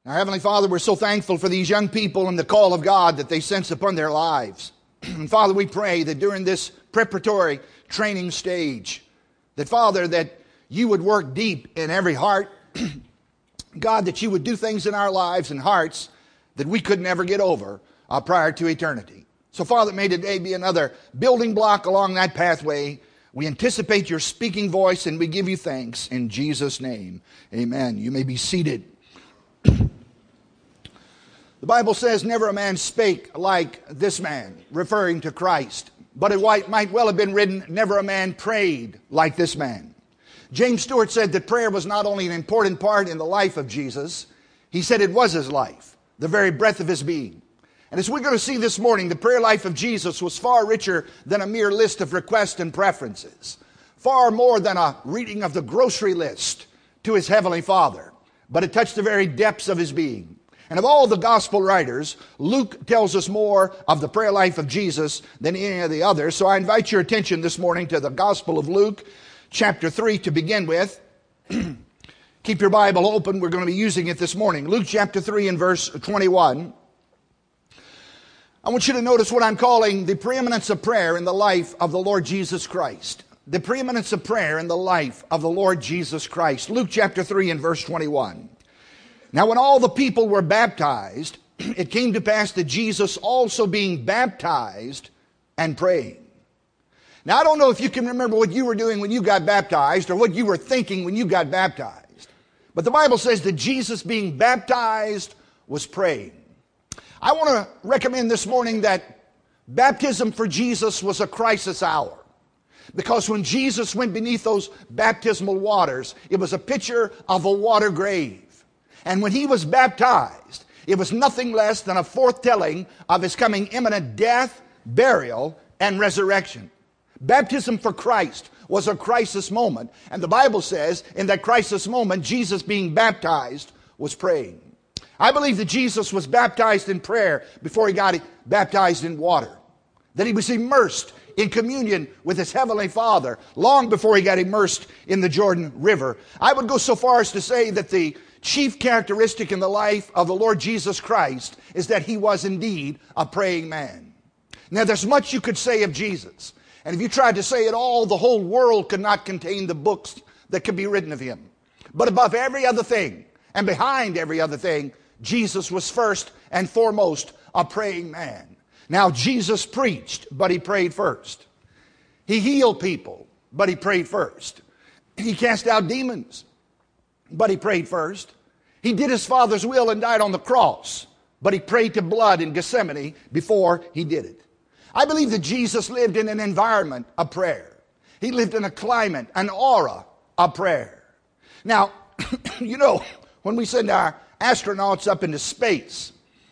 Our Heavenly Father, we're so thankful for these young people and the call of God that they sense upon their lives. And Father, we pray that during this preparatory training stage, that Father, that you would work deep in every heart. God, that you would do things in our lives and hearts that we could never get over prior to eternity. So Father, may today be another building block along that pathway. We anticipate your speaking voice and we give you thanks in Jesus' name. Amen. You may be seated. The Bible says, never a man spake like this man, referring to Christ. But it might well have been written, never a man prayed like this man. James Stewart said that prayer was not only an important part in the life of Jesus, he said it was his life, the very breath of his being. And as we're going to see this morning, the prayer life of Jesus was far richer than a mere list of requests and preferences, far more than a reading of the grocery list to his Heavenly Father. But it touched the very depths of his being. And of all the gospel writers, Luke tells us more of the prayer life of Jesus than any of the others. So I invite your attention this morning to the Gospel of Luke, chapter 3 to begin with. Keep your Bible open. We're going to be using it this morning. Luke chapter 3 and verse 21. I want you to notice what I'm calling the preeminence of prayer in the life of the Lord Jesus Christ. The preeminence of prayer in the life of the Lord Jesus Christ. Luke chapter 3 and verse 21. Now when all the people were baptized, it came to pass that Jesus also being baptized and praying. Now I don't know if you can remember what you were doing when you got baptized or what you were thinking when you got baptized. But the Bible says that Jesus being baptized was praying. I want to recommend this morning that baptism for Jesus was a crisis hour. Because when Jesus went beneath those baptismal waters, it was a picture of a water grave. And when he was baptized, it was nothing less than a foretelling of his coming imminent death, burial, and resurrection. Baptism for Christ was a crisis moment. And the Bible says in that crisis moment, Jesus being baptized was praying. I believe that Jesus was baptized in prayer before he got baptized in water. That he was immersed in communion with his Heavenly Father long before he got immersed in the Jordan River. I would go so far as to say that the chief characteristic in the life of the Lord Jesus Christ is that he was indeed a praying man. Now there's much you could say of Jesus. And if you tried to say it all, the whole world could not contain the books that could be written of him. But above every other thing, and behind every other thing, Jesus was first and foremost a praying man. Now Jesus preached, but he prayed first. He healed people, but he prayed first. He cast out demons, but he prayed first. He did his Father's will and died on the cross, but he prayed to blood in Gethsemane before he did it. I believe that Jesus lived in an environment of prayer. He lived in a climate, an aura of prayer. Now, you know, when we send our astronauts up into space,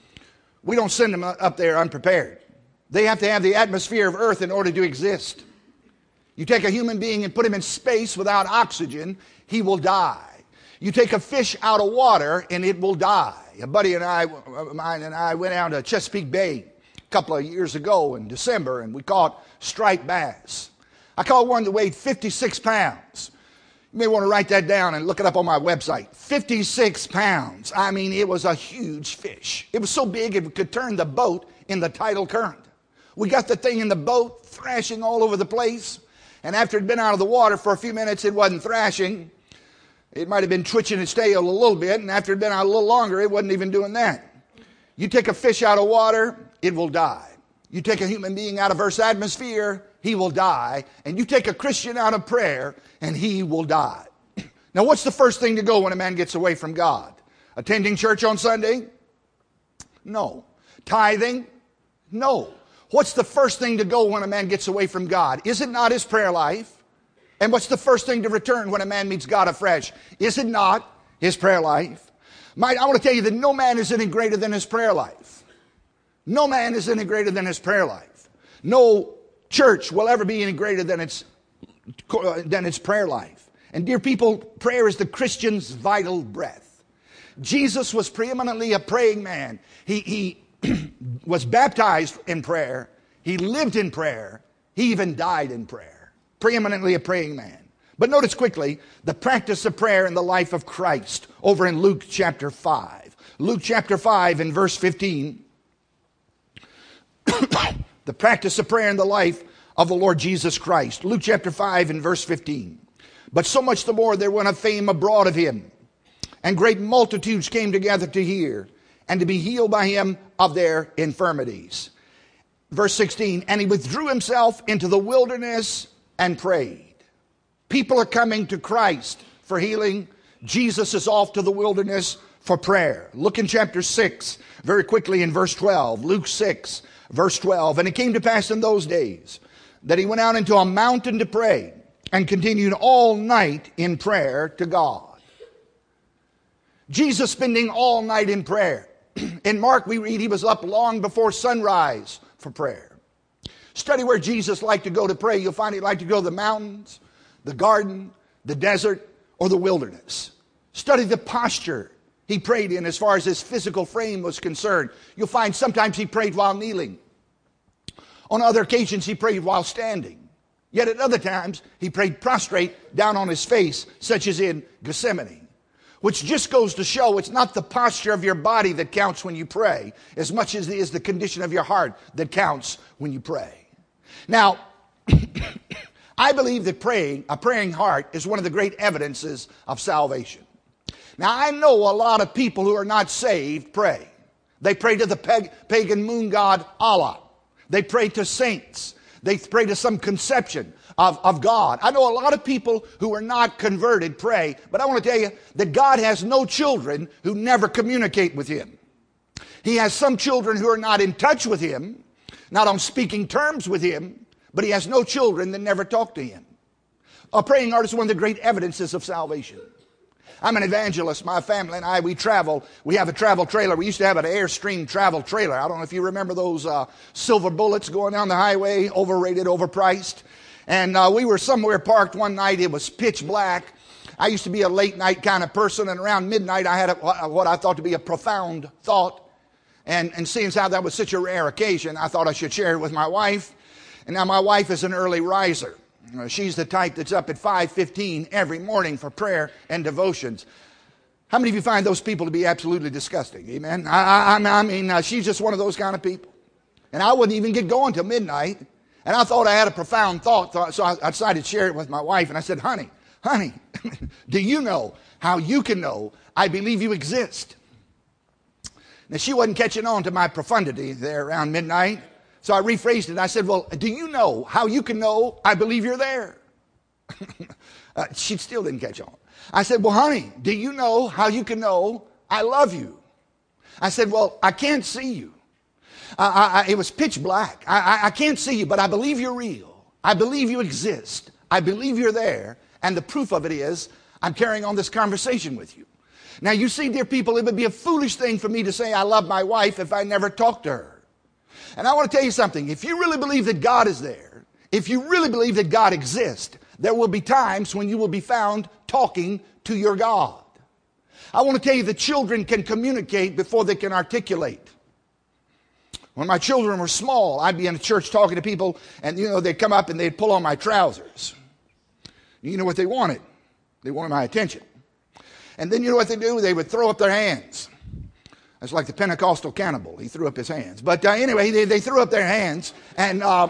we don't send them up there unprepared. They have to have the atmosphere of Earth in order to exist. You take a human being and put him in space without oxygen, he will die. You take a fish out of water and it will die. A buddy and mine and I went out to Chesapeake Bay a couple of years ago in December and we caught striped bass. I caught one that weighed 56 pounds. You may want to write that down and look it up on my website. 56 pounds. I mean, it was a huge fish. It was so big it could turn the boat in the tidal current. We got the thing in the boat thrashing all over the place. And after it had been out of the water for a few minutes, it wasn't thrashing. It might have been twitching its tail a little bit. And after it had been out a little longer, it wasn't even doing that. You take a fish out of water, it will die. You take a human being out of Earth's atmosphere, he will die. And you take a Christian out of prayer, and he will die. Now, what's the first thing to go when a man gets away from God? Attending church on Sunday? No. Tithing? No. What's the first thing to go when a man gets away from God? Is it not his prayer life? And what's the first thing to return when a man meets God afresh? Is it not his prayer life? I want to tell you that no man is any greater than his prayer life. No man is any greater than his prayer life. No church will ever be any greater than its prayer life. And dear people, prayer is the Christian's vital breath. Jesus was preeminently a praying man. He was baptized in prayer. He lived in prayer. He even died in prayer. Preeminently a praying man. But notice quickly the practice of prayer in the life of Christ over in Luke chapter 5. Luke chapter 5 and verse 15. The practice of prayer in the life of the Lord Jesus Christ. Luke chapter 5 and verse 15. But so much the more there went a fame abroad of him, and great multitudes came together to hear, and to be healed by him of their infirmities. Verse 16, and he withdrew himself into the wilderness and prayed. People are coming to Christ for healing. Jesus is off to the wilderness for prayer. Look in chapter 6, very quickly in verse 12. Luke 6, verse 12. And it came to pass in those days that he went out into a mountain to pray, and continued all night in prayer to God. Jesus spending all night in prayer. In Mark we read he was up long before sunrise for prayer. Study where Jesus liked to go to pray. You'll find he liked to go to the mountains, the garden, the desert, or the wilderness. Study the posture he prayed in as far as his physical frame was concerned. You'll find sometimes he prayed while kneeling. On other occasions he prayed while standing. Yet at other times he prayed prostrate down on his face, such as in Gethsemane. Which just goes to show it's not the posture of your body that counts when you pray, as much as it is the condition of your heart that counts when you pray. Now, I believe that a praying heart is one of the great evidences of salvation. Now, I know a lot of people who are not saved pray. They pray to the pagan moon god Allah. They pray to saints. They pray to some conception of God. I know a lot of people who are not converted pray, but I want to tell you that God has no children who never communicate with him. He has some children who are not in touch with him, not on speaking terms with him, but he has no children that never talk to him. A praying heart is one of the great evidences of salvation. I'm an evangelist. My family and I, we travel. We have a travel trailer. We used to have an Airstream travel trailer. I don't know if you remember those silver bullets going down the highway, overrated, overpriced. And we were somewhere parked one night. It was pitch black. I used to be a late night kind of person, and around midnight I had what I thought to be a profound thought. And seeing as how that was such a rare occasion, I thought I should share it with my wife. And now my wife is an early riser. She's the type that's up at 5:15 every morning for prayer and devotions. How many of you find those people to be absolutely disgusting? Amen? I mean, she's just one of those kind of people. And I wouldn't even get going till midnight. And I thought I had a profound thought, so I decided to share it with my wife. And I said, honey, do you know how you can know I believe you exist? Now, she wasn't catching on to my profundity there around midnight. So I rephrased it. I said, well, do you know how you can know I believe you're there? She still didn't catch on. I said, well, honey, do you know how you can know I love you? I said, well, I can't see you. It was pitch black. I can't see you, but I believe you're real. I believe you exist. I believe you're there. And the proof of it is I'm carrying on this conversation with you. Now, you see, dear people, it would be a foolish thing for me to say I love my wife if I never talked to her. And I want to tell you something. If you really believe that God is there, if you really believe that God exists, there will be times when you will be found talking to your God. I want to tell you that children can communicate before they can articulate. When my children were small, I'd be in a church talking to people, and they'd come up and they'd pull on my trousers. You know what they wanted? They wanted my attention. And then you know what they do? They would throw up their hands. It's like the Pentecostal cannibal. He threw up his hands. But anyway, they threw up their hands. And now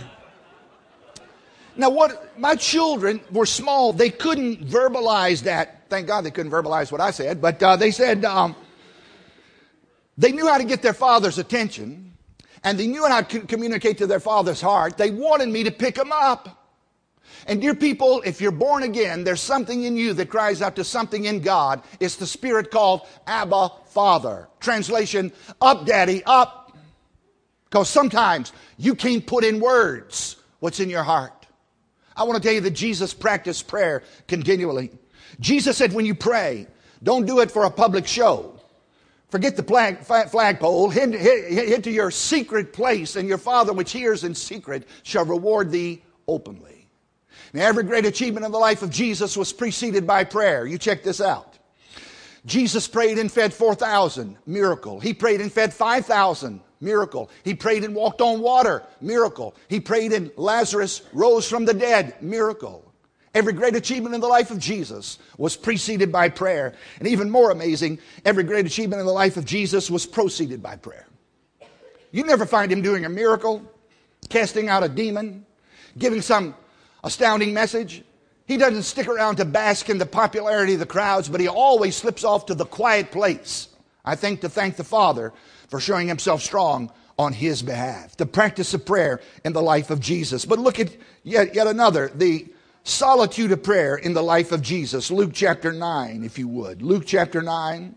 my children were small. They couldn't verbalize that. Thank God they couldn't verbalize what I said. But they said they knew how to get their father's attention. And they knew how to communicate to their father's heart. They wanted me to pick them up. And dear people, if you're born again, there's something in you that cries out to something in God. It's the spirit called Abba, Father. Translation, up, Daddy, up. Because sometimes you can't put in words what's in your heart. I want to tell you that Jesus practiced prayer continually. Jesus said when you pray, don't do it for a public show. Forget the flagpole. Head to your secret place, and your Father which hears in secret shall reward thee openly. Now, every great achievement in the life of Jesus was preceded by prayer. You check this out. Jesus prayed and fed 4,000, miracle. He prayed and fed 5,000, miracle. He prayed and walked on water, miracle. He prayed and Lazarus rose from the dead, miracle. Every great achievement in the life of Jesus was preceded by prayer. And even more amazing, every great achievement in the life of Jesus was proceeded by prayer. You never find him doing a miracle, casting out a demon, giving some astounding message. He doesn't stick around to bask in the popularity of the crowds, but he always slips off to the quiet place, I think, to thank the Father for showing himself strong on his behalf. The practice of prayer in the life of Jesus. But look at yet another, the solitude of prayer in the life of Jesus. Luke chapter 9, if you would. Luke chapter 9.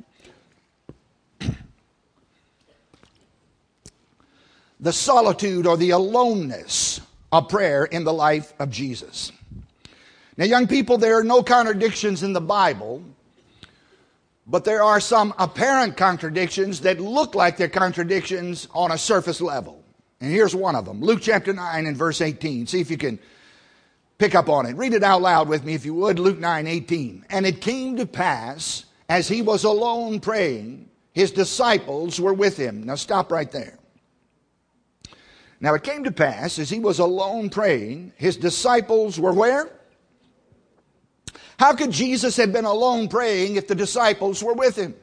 The solitude or the aloneness of prayer in the life of Jesus. Now, young people, there are no contradictions in the Bible, but there are some apparent contradictions that look like they're contradictions on a surface level. And here's one of them. Luke chapter 9 and verse 18. See if you can pick up on it. Read it out loud with me if you would. Luke 9:18. And it came to pass, as he was alone praying, his disciples were with him. Now stop right there. Now it came to pass, as he was alone praying, his disciples were where? How could Jesus have been alone praying if the disciples were with him?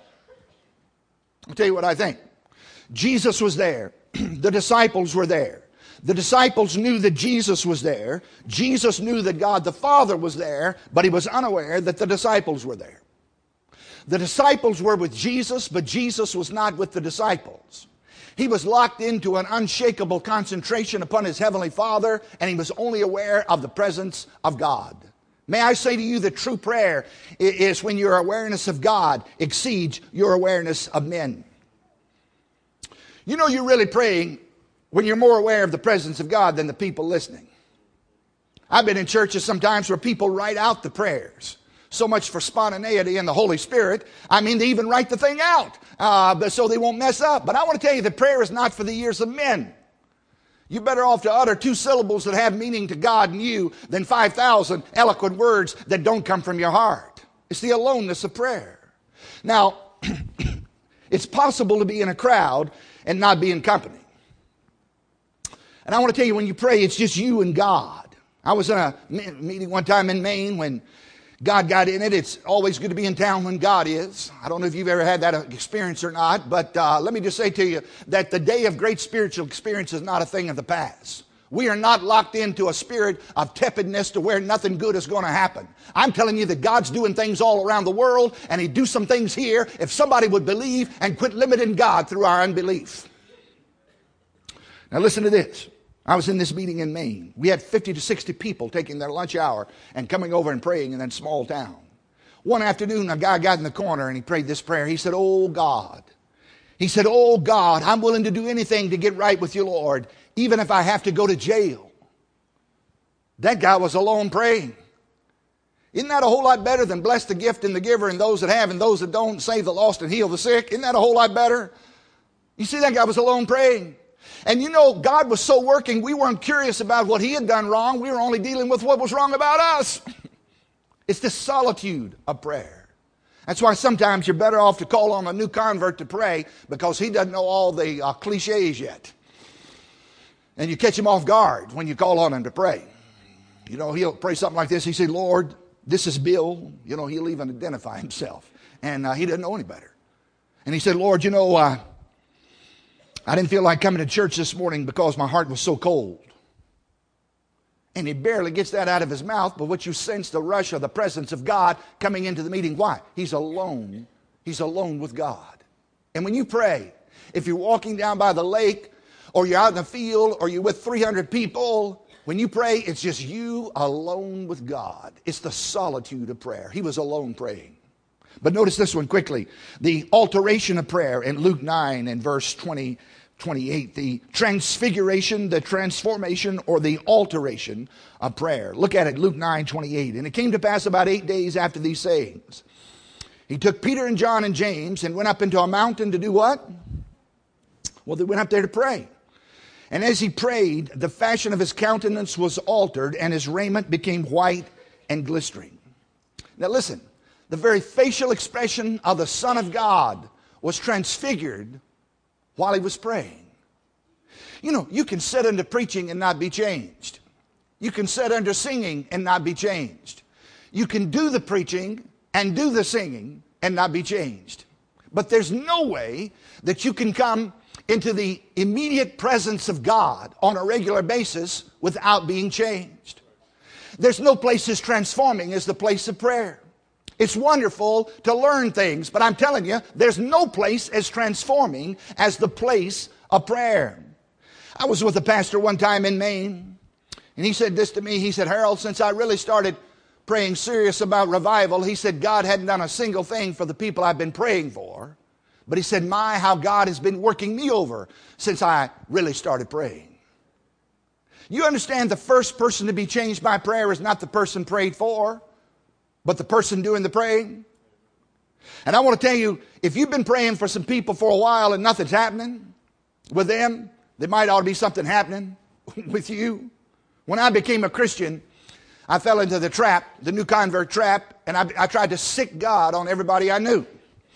I'll tell you what I think. Jesus was there. The disciples were there. The disciples knew that Jesus was there. Jesus knew that God the Father was there, but he was unaware that the disciples were there. The disciples were with Jesus, but Jesus was not with the disciples. He was locked into an unshakable concentration upon his heavenly Father, and he was only aware of the presence of God. May I say to you that true prayer is when your awareness of God exceeds your awareness of men. You know you're really praying when you're more aware of the presence of God than the people listening. I've been in churches sometimes where people write out the prayers. So much for spontaneity and the Holy Spirit. I mean, they even write the thing out so they won't mess up. But I want to tell you that prayer is not for the ears of men. You're better off to utter 2 syllables that have meaning to God and you than 5,000 eloquent words that don't come from your heart. It's the aloneness of prayer. Now, it's possible to be in a crowd and not be in company. And I want to tell you, when you pray, it's just you and God. I was in a meeting one time in Maine when God got in it. It's always good to be in town when God is. I don't know if you've ever had that experience or not, but let me just say to you that the day of great spiritual experience is not a thing of the past. We are not locked into a spirit of tepidness to where nothing good is going to happen. I'm telling you that God's doing things all around the world, and he'd do some things here if somebody would believe and quit limiting God through our unbelief. Now listen to this. I was in this meeting in Maine. We had 50 to 60 people taking their lunch hour and coming over and praying in that small town. One afternoon, a guy got in the corner and he prayed this prayer. He said, "Oh God." He said, "Oh God, I'm willing to do anything to get right with you, Lord, even if I have to go to jail." That guy was alone praying. Isn't that a whole lot better than bless the gift and the giver and those that have and those that don't, save the lost and heal the sick? Isn't that a whole lot better? You see, that guy was alone praying. And you know, God was so working, we weren't curious about what he had done wrong. We were only dealing with what was wrong about us. It's the solitude of prayer. That's why sometimes you're better off to call on a new convert to pray, because he doesn't know all the cliches yet. And you catch him off guard when you call on him to pray. You know, he'll pray something like this. He said, "Lord, this is Bill." You know, he'll even identify himself. And he doesn't know any better. And he said, "Lord, you know, I didn't feel like coming to church this morning because my heart was so cold." And he barely gets that out of his mouth, but what you sense the rush of the presence of God coming into the meeting. Why? He's alone. He's alone with God. And when you pray, if you're walking down by the lake, or you're out in the field, or you're with 300 people, when you pray, it's just you alone with God. It's the solitude of prayer. He was alone praying. But notice this one quickly. The alteration of prayer in Luke 9 and verse 28. The transfiguration, the transformation, or the alteration of prayer. Look at it, Luke 9:28. And it came to pass about 8 days after these sayings, he took Peter and John and James and went up into a mountain to do what? Well, they went up there to pray. And as he prayed, the fashion of his countenance was altered, and his raiment became white and glistering. Now listen. The very facial expression of the Son of God was transfigured while he was praying. You know, you can sit into preaching and not be changed. You can sit under singing and not be changed. You can do the preaching and do the singing and not be changed. But there's no way that you can come into the immediate presence of God on a regular basis without being changed. There's no place as transforming as the place of prayer. It's wonderful to learn things, but I'm telling you, there's no place as transforming as the place of prayer. I was with a pastor one time in Maine, and he said this to me. He said, Harold, since I really started praying serious about revival, he said, God hadn't done a single thing for the people I've been praying for. But he said, how God has been working me over since I really started praying. You understand the first person to be changed by prayer is not the person prayed for, but the person doing the praying. And I want to tell you, if you've been praying for some people for a while and nothing's happening with them, there might ought to be something happening with you. When I became a Christian, I fell into the trap, the new convert trap, and I tried to sick God on everybody I knew.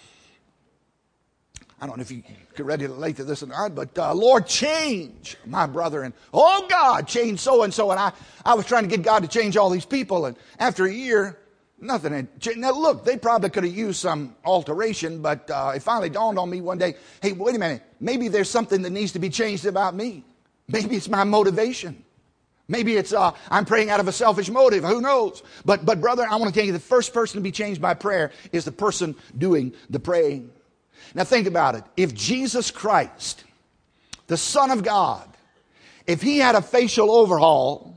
I don't know if you could relate to this or not, but Lord, change my brother. And oh God, change so-and-so. And I was trying to get God to change all these people. And after a year, nothing had changed. Now look, they probably could have used some alteration, but it finally dawned on me one day, hey, wait a minute. Maybe there's something that needs to be changed about me. Maybe it's my motivation. Maybe it's I'm praying out of a selfish motive. Who knows? But brother, I want to tell you, the first person to be changed by prayer is the person doing the praying. Now think about it. If Jesus Christ, the Son of God, if he had a facial overhaul,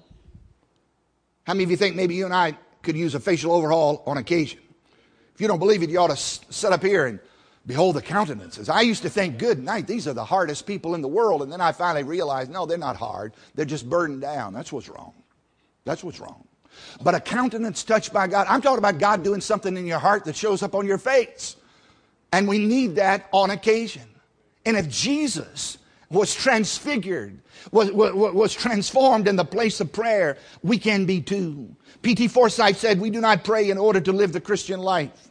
how many of you think maybe you and I could use a facial overhaul on occasion? If you don't believe it, you ought to sit up here and behold the countenances. I used to think, good night, these are the hardest people in the world. And then I finally realized, no, they're not hard. They're just burdened down. That's what's wrong. That's what's wrong. But a countenance touched by God, I'm talking about God doing something in your heart that shows up on your face. And we need that on occasion. And if Jesus was transfigured, was transformed in the place of prayer, we can be too. P.T. Forsyth said, we do not pray in order to live the Christian life.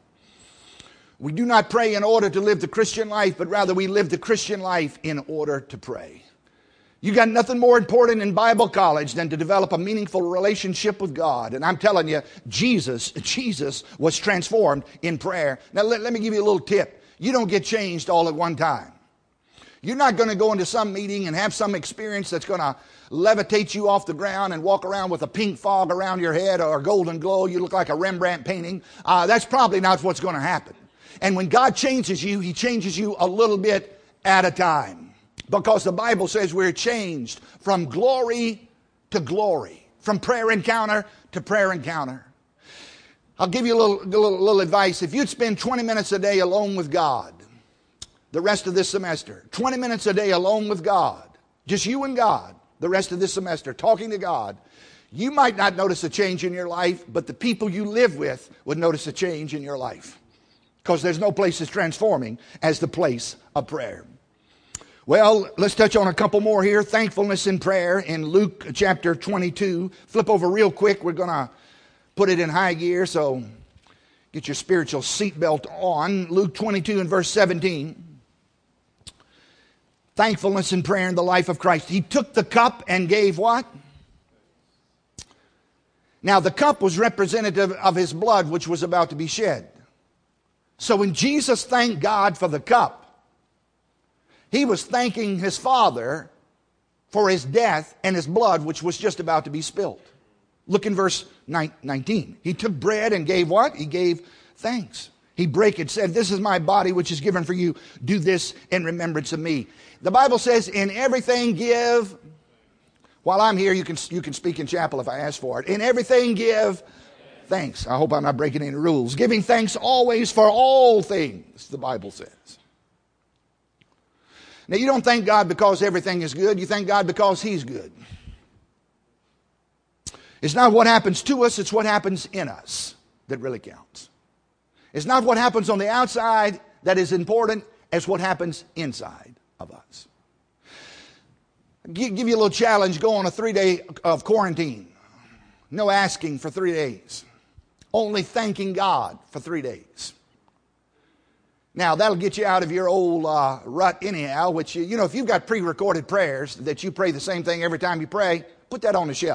We do not pray in order to live the Christian life, but rather we live the Christian life in order to pray. You got nothing more important in Bible college than to develop a meaningful relationship with God. And I'm telling you, Jesus was transformed in prayer. Now let me give you a little tip. You don't get changed all at one time. You're not going to go into some meeting and have some experience that's going to levitate you off the ground and walk around with a pink fog around your head or a golden glow. You look like a Rembrandt painting. That's probably not what's going to happen. And when God changes you, he changes you a little bit at a time. Because the Bible says we're changed from glory to glory, from prayer encounter to prayer encounter. I'll give you a little advice. If you'd spend 20 minutes a day alone with God, the rest of this semester, 20 minutes a day alone with God, just you and God, the rest of this semester, talking to God, you might not notice a change in your life, but the people you live with would notice a change in your life. Because there's no place as transforming as the place of prayer. Well, let's touch on a couple more here. Thankfulness in prayer in Luke chapter 22. Flip over real quick. We're going to put it in high gear, so get your spiritual seatbelt on. Luke 22 and verse 17. Thankfulness in prayer in the life of Christ. He took the cup and gave what? Now, the cup was representative of his blood, which was about to be shed. So when Jesus thanked God for the cup, he was thanking his Father for his death and his blood, which was just about to be spilled. Look in verse 19. He took bread and gave what? He gave thanks. He brake it, said, this is my body which is given for you. Do this in remembrance of me. The Bible says, in everything give. While I'm here, you can speak in chapel if I ask for it. In everything give thanks. I hope I'm not breaking any rules. Giving thanks always for all things, the Bible says. Now, you don't thank God because everything is good. You thank God because he's good. It's not what happens to us, it's what happens in us that really counts. It's not what happens on the outside that is important as what happens inside of us. I'll give you a little challenge. Go on a 3-day of quarantine. No asking for 3 days. Only thanking God for 3 days. Now, that'll get you out of your old rut anyhow, which, if you've got pre-recorded prayers that you pray the same thing every time you pray, put that on the shelf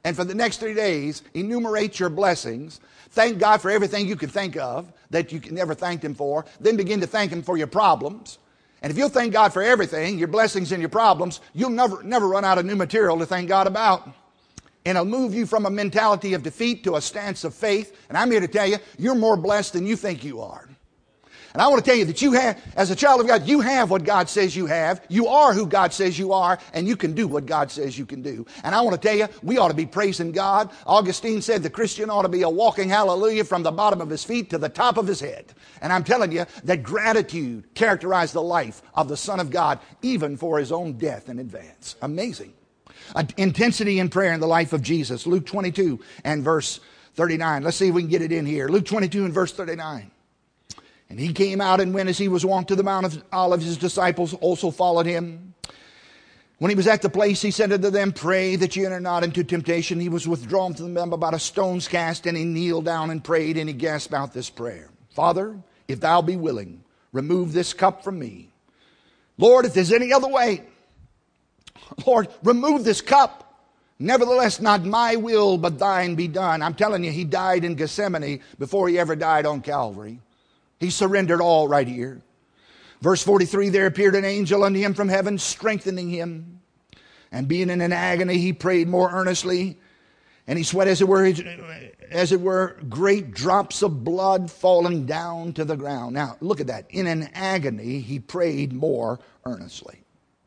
and for the next 3 days, enumerate your blessings. Thank God for everything you can think of that you can never thank Him for. Then begin to thank Him for your problems. And if you'll thank God for everything, your blessings and your problems, you'll never run out of new material to thank God about. And it'll move you from a mentality of defeat to a stance of faith. And I'm here to tell you, you're more blessed than you think you are. And I want to tell you that you have, as a child of God, you have what God says you have. You are who God says you are, and you can do what God says you can do. And I want to tell you, we ought to be praising God. Augustine said the Christian ought to be a walking hallelujah from the bottom of his feet to the top of his head. And I'm telling you that gratitude characterized the life of the Son of God, even for His own death in advance. Amazing. Intensity in prayer in the life of Jesus. Luke 22 and verse 39. Let's see if we can get it in here. Luke 22 and verse 39. And He came out and went as He was wont to the Mount of Olives. His disciples also followed Him. When He was at the place, He said unto them, Pray that ye enter not into temptation. He was withdrawn from them about a stone's cast, and He kneeled down and prayed, and He gasped out this prayer. Father, if Thou be willing, remove this cup from me. Lord, if there's any other way, Lord, remove this cup. Nevertheless, not my will, but Thine be done. I'm telling you, He died in Gethsemane before He ever died on Calvary. He surrendered all right here. Verse 43, there appeared an angel unto Him from heaven, strengthening Him. And being in an agony, He prayed more earnestly. And He sweat, as it were, great drops of blood falling down to the ground. Now, look at that. In an agony, He prayed more earnestly.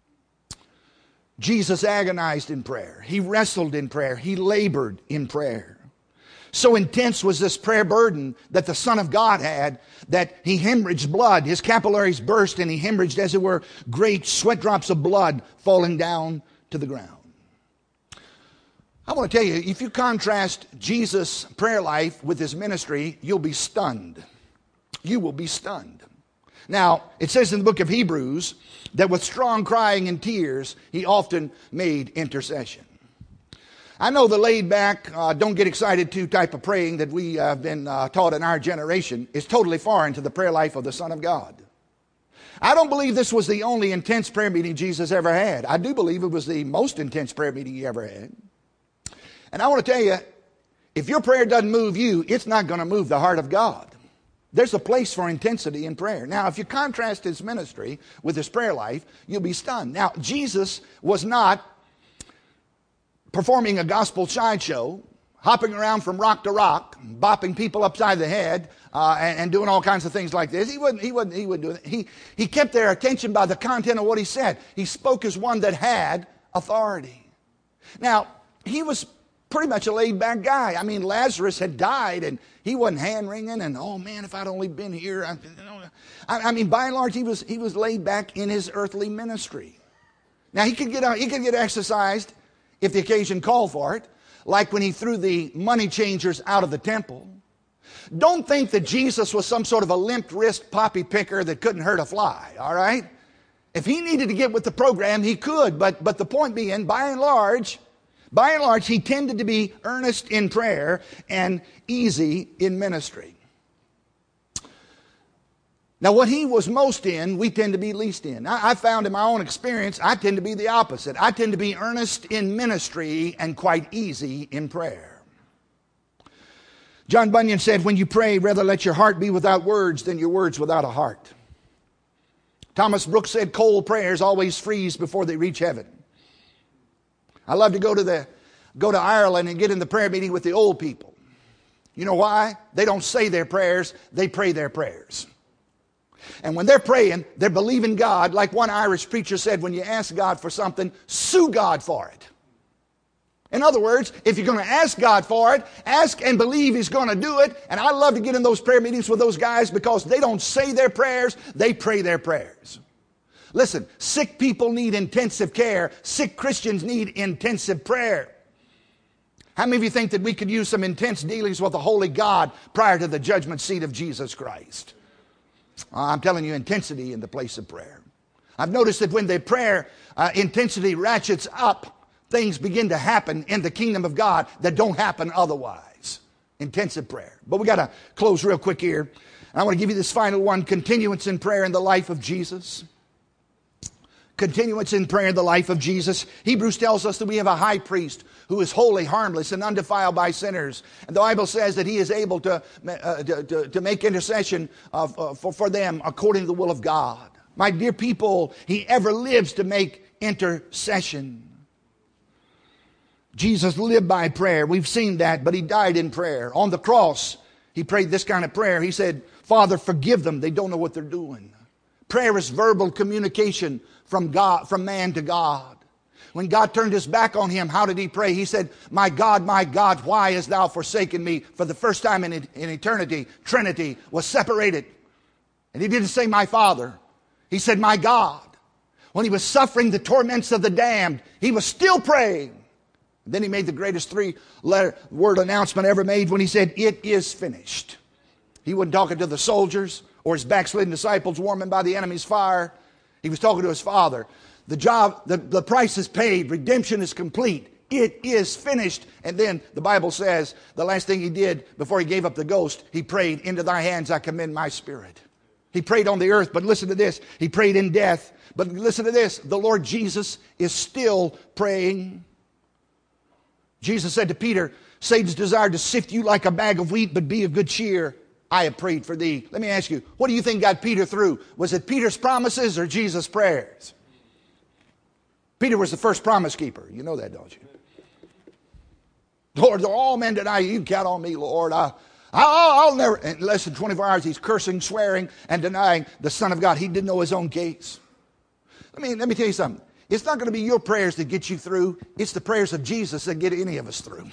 Jesus agonized in prayer. He wrestled in prayer. He labored in prayer. So intense was this prayer burden that the Son of God had that He hemorrhaged blood. His capillaries burst and He hemorrhaged, as it were, great sweat drops of blood falling down to the ground. I want to tell you, if you contrast Jesus' prayer life with His ministry, you'll be stunned. You will be stunned. Now, it says in the book of Hebrews that with strong crying and tears, He often made intercession. I know the laid back, don't get excited to type of praying that we have been taught in our generation is totally foreign to the prayer life of the Son of God. I don't believe this was the only intense prayer meeting Jesus ever had. I do believe it was the most intense prayer meeting He ever had. And I want to tell you, if your prayer doesn't move you, it's not going to move the heart of God. There's a place for intensity in prayer. Now, if you contrast His ministry with His prayer life, you'll be stunned. Now, Jesus was not performing a gospel sideshow, hopping around from rock to rock, bopping people upside the head, and doing all kinds of things like this. He wouldn't do it. He kept their attention by the content of what He said. He spoke as one that had authority. Now, He was pretty much a laid-back guy. I mean, Lazarus had died, and he wasn't hand-wringing, and, oh, man, if I'd only been here. I mean, by and large, he was laid back in His earthly ministry. Now, he could get exercised if the occasion called for it, like when He threw the money changers out of the temple. Don't think that Jesus was some sort of a limp-wrist poppy picker that couldn't hurt a fly, all right? If He needed to get with the program, He could, but the point being, by and large, He tended to be earnest in prayer and easy in ministry. Now, what He was most in, we tend to be least in. I found in my own experience, I tend to be the opposite. I tend to be earnest in ministry and quite easy in prayer. John Bunyan said, when you pray, rather let your heart be without words than your words without a heart. Thomas Brooks said, cold prayers always freeze before they reach heaven. I love to go to Ireland and get in the prayer meeting with the old people. You know why? They don't say their prayers, they pray their prayers. And when they're praying, they're believing God. Like one Irish preacher said, when you ask God for something, sue God for it. In other words, if you're going to ask God for it, ask and believe He's going to do it. And I love to get in those prayer meetings with those guys because they don't say their prayers, they pray their prayers. Listen, sick people need intensive care. Sick Christians need intensive prayer. How many of you think that we could use some intense dealings with the holy God prior to the judgment seat of Jesus Christ? I'm telling you, intensity in the place of prayer. I've noticed that when the prayer intensity ratchets up, things begin to happen in the kingdom of God that don't happen otherwise. Intensive prayer. But we got to close real quick here. I want to give you this final one, continuance in prayer in the life of Jesus. Continuance in prayer in the life of Jesus. Hebrews tells us that we have a high priest who is holy, harmless, and undefiled by sinners. And the Bible says that he is able to make intercession for them according to the will of God. My dear people, he ever lives to make intercession. Jesus lived by prayer. We've seen that, but he died in prayer. On the cross, he prayed this kind of prayer. He said, Father, forgive them. They don't know what they're doing. Prayer is verbal communication from God, from man to God. When God turned his back on him, how did he pray? He said, my God, why hast thou forsaken me? For the first time in eternity, Trinity was separated. And he didn't say, my Father. He said, my God. When he was suffering the torments of the damned, he was still praying. Then he made the greatest three-word announcement ever made when he said, it is finished. He wasn't talking to the soldiers or his backslidden disciples warming by the enemy's fire. He was talking to his Father. The price is paid. Redemption is complete. It is finished. And then the Bible says the last thing he did before he gave up the ghost, he prayed, into thy hands I commend my spirit. He prayed on the earth, but listen to this. He prayed in death. But listen to this. The Lord Jesus is still praying. Jesus said to Peter, Satan's desired to sift you like a bag of wheat, but be of good cheer. I have prayed for thee. Let me ask you, what do you think got Peter through? Was it Peter's promises or Jesus' prayers? Peter was the first promise keeper. You know that, don't you? Lord, though all men deny you, you can count on me, Lord. I'll never, in less than 24 hours, he's cursing, swearing, and denying the Son of God. He didn't know his own case. Let me tell you something. It's not going to be your prayers that get you through. It's the prayers of Jesus that get any of us through.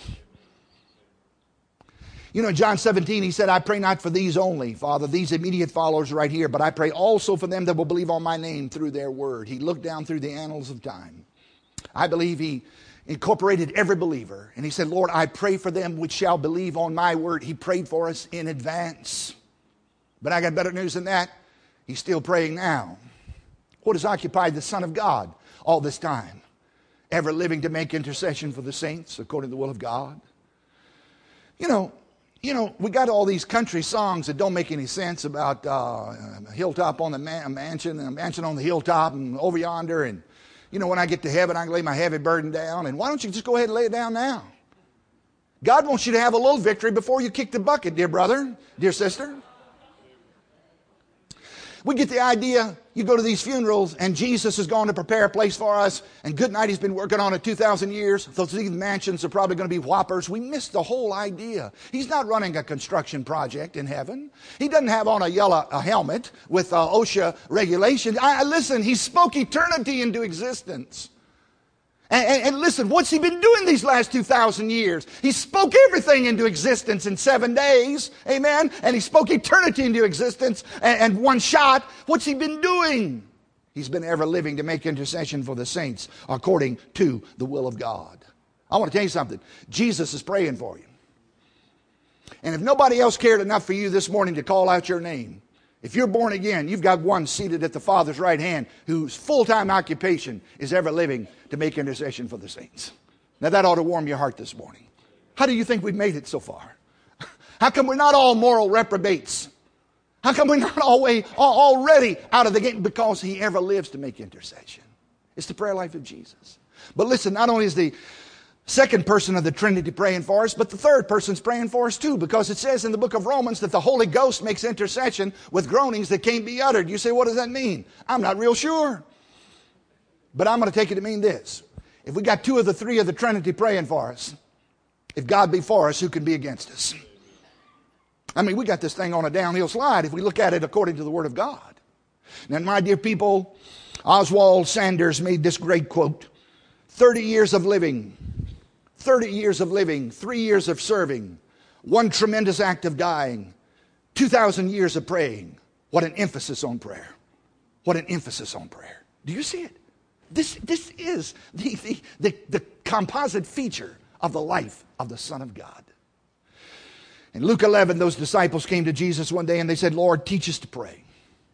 You know, in John 17, he said, I pray not for these only, Father, these immediate followers right here, but I pray also for them that will believe on my name through their word. He looked down through the annals of time. I believe he incorporated every believer. And he said, Lord, I pray for them which shall believe on my word. He prayed for us in advance. But I got better news than that. He's still praying now. What has occupied the Son of God all this time? Ever living to make intercession for the saints according to the will of God. You know, we got all these country songs that don't make any sense about a hilltop on the mansion, and a mansion on the hilltop, and over yonder. And, you know, when I get to heaven, I can lay my heavy burden down. And why don't you just go ahead and lay it down now? God wants you to have a little victory before you kick the bucket, dear brother, dear sister. We get the idea, you go to these funerals and Jesus is going to prepare a place for us, and good night, he's been working on it 2,000 years. Those mansions are probably going to be whoppers. We missed the whole idea. He's not running a construction project in heaven. He doesn't have on a helmet with OSHA regulations. Listen, he spoke eternity into existence. And listen, what's he been doing these last 2,000 years? He spoke everything into existence in 7 days. Amen. And he spoke eternity into existence and one shot. What's he been doing? He's been ever living to make intercession for the saints according to the will of God. I want to tell you something. Jesus is praying for you. And if nobody else cared enough for you this morning to call out your name, if you're born again, you've got one seated at the Father's right hand whose full-time occupation is ever living to make intercession for the saints. Now that ought to warm your heart this morning. How do you think we've made it so far? How come we're not all moral reprobates? How come we're not already out of the game? Because he ever lives to make intercession. It's the prayer life of Jesus. But listen, not only is the second person of the Trinity praying for us, but the third person's praying for us too, because it says in the book of Romans that the Holy Ghost makes intercession with groanings that can't be uttered. You say, what does that mean? I'm not real sure. But I'm going to take it to mean this. If we got two of the three of the Trinity praying for us, if God be for us, who can be against us? I mean, we got this thing on a downhill slide if we look at it according to the Word of God. Now, my dear people, Oswald Sanders made this great quote. 30 years of living, 30 years of living, 3 years of serving, one tremendous act of dying, 2,000 years of praying. What an emphasis on prayer. What an emphasis on prayer. Do you see it? This is the composite feature of the life of the Son of God. In Luke 11, those disciples came to Jesus one day and they said, Lord, teach us to pray.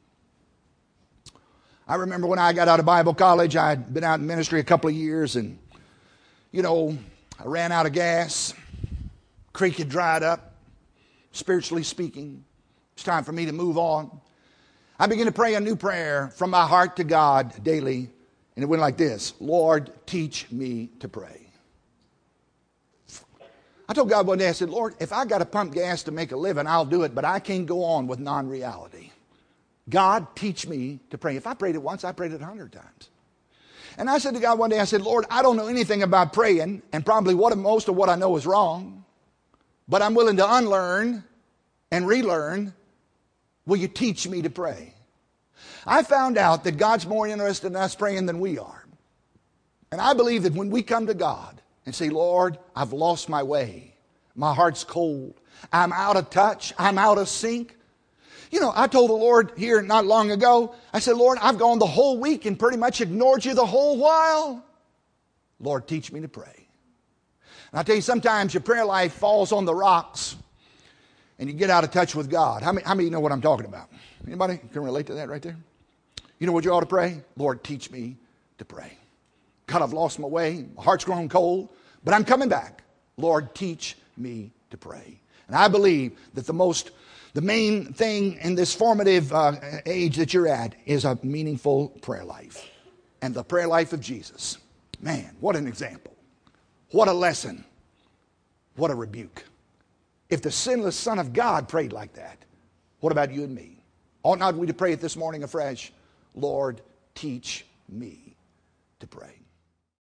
I remember when I got out of Bible college, I'd been out in ministry a couple of years, and, you know, I ran out of gas. Creek had dried up, spiritually speaking. It's time for me to move on. I began to pray a new prayer from my heart to God daily. And it went like this: Lord, teach me to pray. I told God one day, I said, Lord, if I got to pump gas to make a living, I'll do it, but I can't go on with non-reality. God, teach me to pray. If I prayed it once, I prayed it 100 times. And I said to God one day, I said, Lord, I don't know anything about praying, and probably most of what I know is wrong, but I'm willing to unlearn and relearn. Will you teach me to pray? I found out that God's more interested in us praying than we are. And I believe that when we come to God and say, Lord, I've lost my way. My heart's cold. I'm out of touch. I'm out of sync. You know, I told the Lord here not long ago, I said, Lord, I've gone the whole week and pretty much ignored you the whole while. Lord, teach me to pray. And I tell you, sometimes your prayer life falls on the rocks and you get out of touch with God. How many know what I'm talking about? Anybody can relate to that right there? You know what you ought to pray? Lord, teach me to pray. God, I've lost my way. My heart's grown cold, but I'm coming back. Lord, teach me to pray. And I believe that the main thing in this formative age that you're at is a meaningful prayer life. And the prayer life of Jesus. Man, what an example. What a lesson. What a rebuke. If the sinless Son of God prayed like that, what about you and me? Ought not we to pray it this morning afresh? Lord, teach me to pray.